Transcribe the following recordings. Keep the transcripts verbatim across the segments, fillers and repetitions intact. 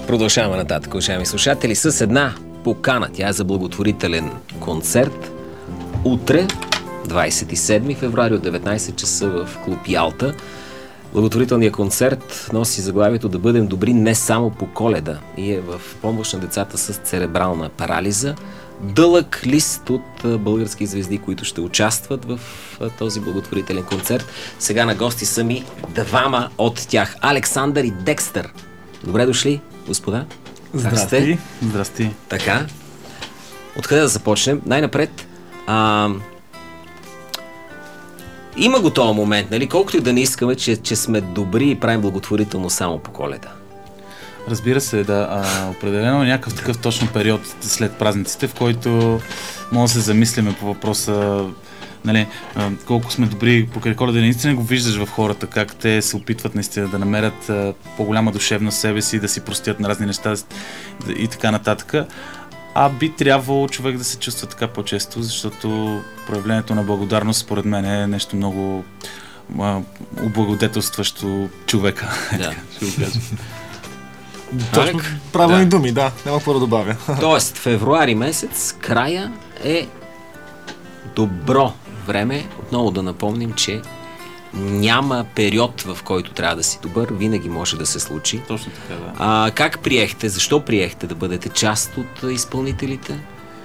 Продължаваме нататък, уважаеми слушатели, с една покана. Тя е за благотворителен концерт. Утре, двадесет и седми февруари от деветнадесет часа в клуб Ялта. Благотворителният концерт носи заглавието "Да бъдем добри не само по Коледа" и е в помощ на децата с церебрална парализа. Дълъг лист от български звезди, които ще участват в този благотворителен концерт. Сега на гости са ми двама от тях. Александър и Декстър. Добре дошли, господа. Здрасти. Здрасти. Така. Откъде да започнем? Най-напред. А... Има го този момент, нали? Колкото и да не искаме, че, че сме добри и правим благотворително само по Коледа. Разбира се, да. А, определено е някакъв такъв точно период след празниците, в който може да се замислиме по въпроса, нали, а, колко сме добри покрай Коледа. Наистина го виждаш в хората, как те се опитват наистина да намерят а, по-голяма душевност в себе си, да си простят на разни неща и така нататък. А би трябвало човек да се чувства така по-често, защото проявлението на благодарност според мен е нещо много а, облагодетелстващо човека. Да. Ще го кажа. Точно правилни да. думи, да, няма какво да добавя. Тоест, февруари месец, края е добро време. Отново да напомним, че няма период, в който трябва да си добър, винаги може да се случи. Точно така, да. А, как приехте, защо приехте да бъдете част от изпълнителите?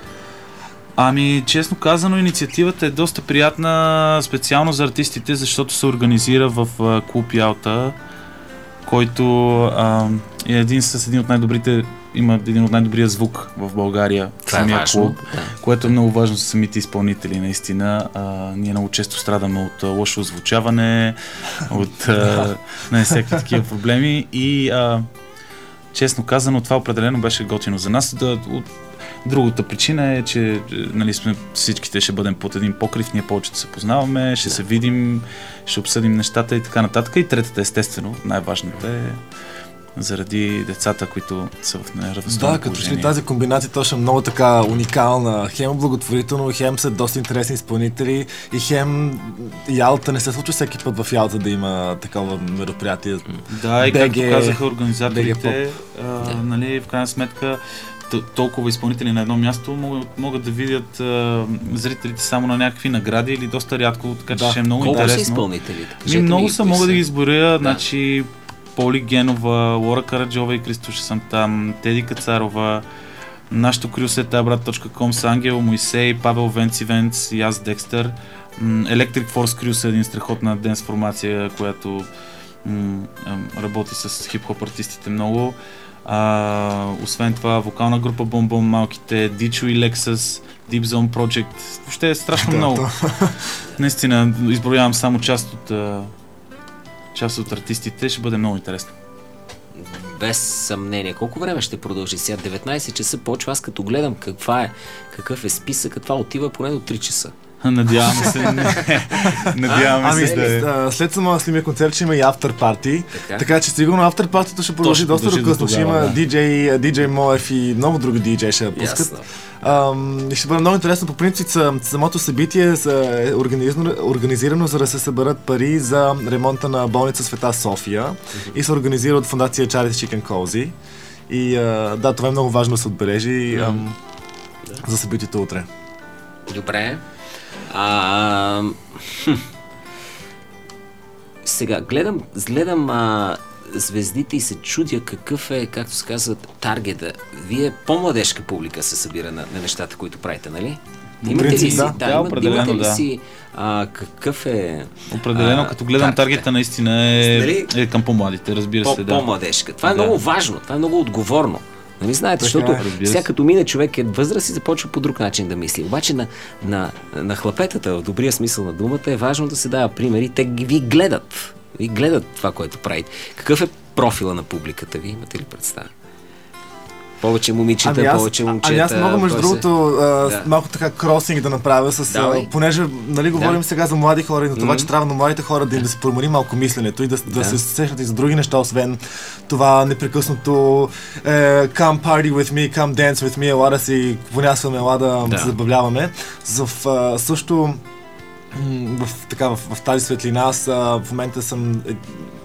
Ами, честно казано, инициативата е доста приятна, специално за артистите, защото се организира в клуб Ялта, който а, е един с един от най-добрите, има един от най-добрия звук в България. Това е важно, клуб, да. което е много важно за самите изпълнители, наистина. А, ние много често страдаме от а, лошо озвучаване, от а, не, всеки такива проблеми и а, честно казано, това определено беше готино за нас. Да, от, другата причина е, че нали, сме, всичките ще бъдем под един покрив, ние повече да се познаваме, ще да. се видим, ще обсъдим нещата и така нататък. И третата, естествено, най-важната е заради децата, които са в неравностойно Да, като че ли тази комбинация точно много така уникална. Хем благотворително, хем са доста интересни изпълнители и хем Ялта не се случва всеки път в Ялта да има такова мероприятие. Да, и БГ, както казаха организаторите, а, да. нали, в крайна сметка толкова изпълнители на едно място могат, могат да видят а, зрителите само на някакви награди или доста рядко, така че да. ще е много Колко интересно. са изпълнителите? Ми, много са, мога да ги изборя, Да. значи Поли Генова, Лора Караджова и Кристоша съм там, Теди Кацарова, нашото крю сетабрат точка ком с Ангел Моисей, Павел Венци Венц и аз Декстър. Electric Force Crew е един страхотна денс формация, която м- работи с хип-хоп артистите много. А, освен това, вокална група Бомбом, малките, Дичо и Lexus, Deep Zone Project. Въобще е страшно много. Наистина, изброявам само част от, част от артистите, ще бъде много интересно. Без съмнение. Колко време ще продължи сега? деветнадесет часа почва. Аз като гледам каква е, какъв е списък, това отива поне до три часа. Надяваме се. Надяваме ами, се да е. След само следния концерт ще има и автор парти, така, така че сигурно автор партито ще продължи доста до късно. Ще има диджей, диджей Моев и много други диджей ще пускат. Ам, и ще бъде много интересно. По принцип самото събитие е организирано, организирано за да се съберат пари за ремонта на болница Света София mm-hmm. и се организира от фондация Charity Chicken Cozy. И а, да, това е много важно да се отбележи mm-hmm. ам, да. за събитието утре. Добре. А, хм. Сега, гледам, гледам а, звездите и се чудя какъв е, както се казва, таргета. Вие по-младежка публика се събира на, на нещата, които правите, нали? Имате ли си, да, да, да, имате, определено, имате ли да. си а, какъв е... Определено, а, като гледам таргета, таргета наистина е, нали? е към по-младите, разбира се. По, да. По-младежка. Това е да. много важно, това е много отговорно. Нали знаете, защото е, сега като мине човек е възраст и започва по друг начин да мисли. Обаче на, на, на хлапетата, в добрия смисъл на думата, е важно да се дава примери. Те ви гледат. Ви гледат това, което правите. Какъв е профила на публиката ви? Имате ли представа? Повече момичета, ами аз, повече момчета. Ами аз мога между другото а, да. малко така кросинг да направя с, а, понеже нали говорим да. сега за млади хора и за това, mm-hmm. че трябва на младите хора да им да се промени малко мисленето и да, да. да се сещат и за други неща, освен това непрекъснато е, come party with me, come dance with me, ела да си понясваме, ела да, да се забавляваме. За, в, също в, така, в, в тази светлина аз а, в момента съм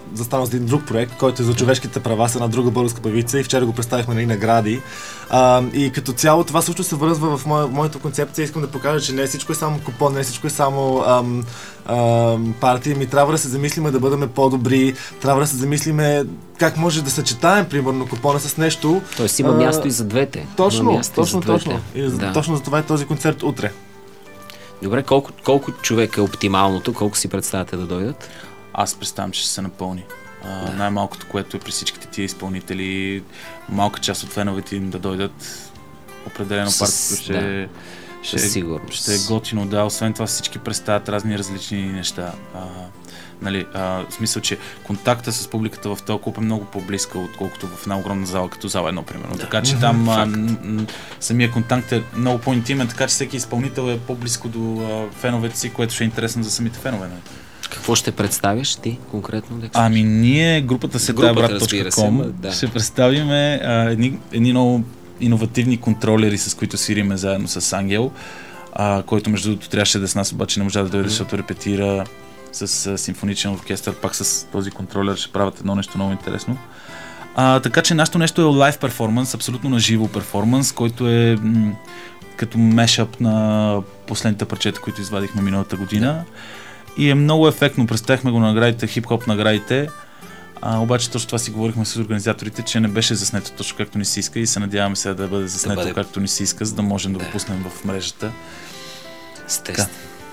застанал за един друг проект, който е за човешките права с една друга българска певица и вчера го представихме на награди. А, и като цяло това също се връзва в моя, моята концепция. Искам да покажа, че не всичко е само купон, не всичко е само ам, ам, партия. Ми трябва да се замислиме да бъдем по-добри, трябва да се замислиме как може да съчетаем, примерно, купона с нещо. Тоест има а, място и за двете. Точно, точно, точно. И да. Точно за това е този концерт утре. Добре, колко, колко човека е оптималното? Колко си представяте да дойдат? Аз представям, че ще се напълни. А, да. Най-малкото, което е при всичките тия изпълнители, малка част от феновете им да дойдат. Определено партито ще, да. ще, ще, ще е готино. Да, освен това всички представят разни различни неща. А, нали, а, в смисъл, че контакта с публиката в този клуб е много по-близка, отколкото в една огромна зала, като зала едно, примерно. Да. Така че там а, м- м- самия контакт е много по-интимен, така че всеки изпълнител е по-близко до а, феновете си, което ще е интересно за самите фенове. Нали? Какво ще представиш ти конкретно? Да, ами ние, групата сетабрат точка ком, да. ще представим едни, едни много иновативни контролери, с които свириме заедно с Ангел, а, който между другото трябваше да е с нас, обаче не можа да дойде, защото репетира с а, симфоничен оркестър, пак с този контролер ще правят едно нещо много интересно. А, така че нашето нещо е лайв перформанс, абсолютно на живо перформанс, който е м- като мешъп на последните парчета, които извадихме миналата година. Да. И е много ефектно. Представихме го на наградите, хип-хоп наградите. А, обаче точно това си говорихме с организаторите, че не беше заснето точно както ни се иска и се надяваме сега да бъде заснето да бъде... както ни се иска, за да можем да, да го пуснем в мрежата. Естествено.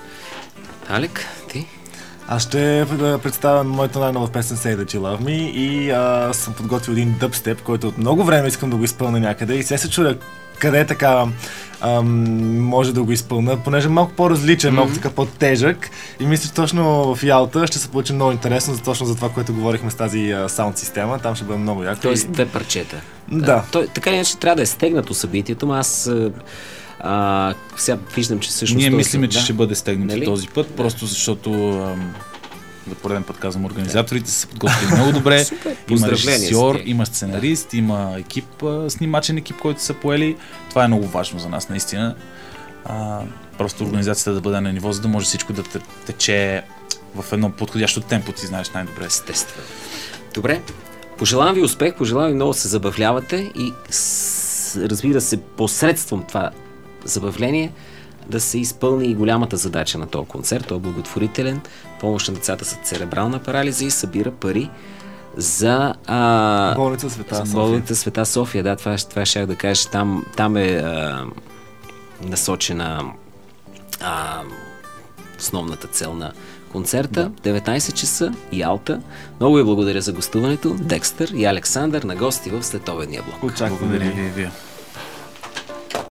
Алек, ти? Аз ще представя моята най-нова песен Say That You Love Me и а, съм подготвил един дъбстеп, който от много време искам да го изпълня някъде и сега се чудя къде така ам, може да го изпълня, понеже е малко по-различен, mm-hmm. малко така по-тежък и мисля, че точно в Ялта ще се получи много интересно, за точно за това, което говорихме с тази а, саунд система, там ще бъде много яко. Тоест и... две парчета. Да. да. Той, така иначе трябва да е стегнато събитието, но аз а, сега виждам, че всъщност... Ние мислиме, да? че да? ще бъде стегнато нали? този път, да. Просто защото... Ам... за пореден път казвам, организаторите са подготвили много добре. Има режисьор, има сценарист, да. има екип, снимачен екип, който са поели. Това е много важно за нас, наистина. А, просто организацията да бъде на ниво, за да може всичко да тече в едно подходящо темпо, ти знаеш най-добре. Естествено. Добре, пожелавам ви успех, пожелавам ви много да се забавлявате и разбира се, посредством това забавление да се изпълни и голямата задача на този концерт. Той е благотворителен, помощ на децата с церебрална парализа и събира пари за а, болница Света София. Болница Света София, да, това, това ще да кажеш. Там, там е а, насочена а, основната цел на концерта. Да. деветнайсет часа, Ялта. Много ви благодаря за гостуването. Декстър и Александър на гости в следобедния блок. Очакваме. Благодаря ви.